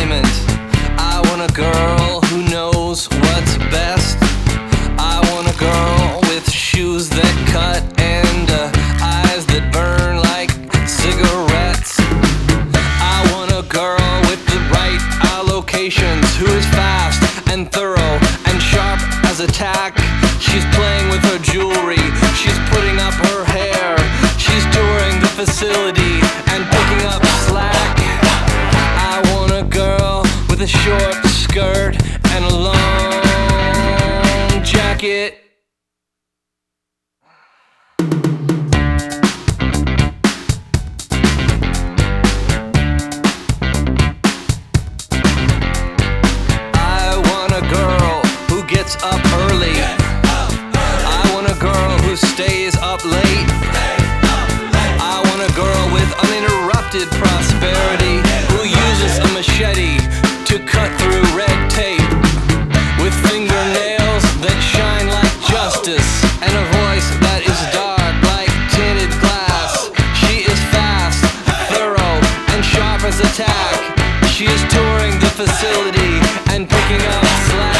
entertainment. I want a girl who knows what's best. I want a girl with shoes that cut and eyes that burn like cigarettes. I want a girl with the right allocations, who is fast and thorough and sharp as a tack. She's playing with her jewelry, she's putting up her hair, she's touring the facility and picking up slack. I want a girl with a short skirt and a long jacket. I want a girl who gets up early. I want a girl who stays up late. I want a girl with uninterrupted prosperity, who uses a machete to cut through red tape, with fingernails that shine like justice and a voice that is dark like tinted glass. She is fast, thorough, and sharp as a tack. She is touring the facility and picking up slack.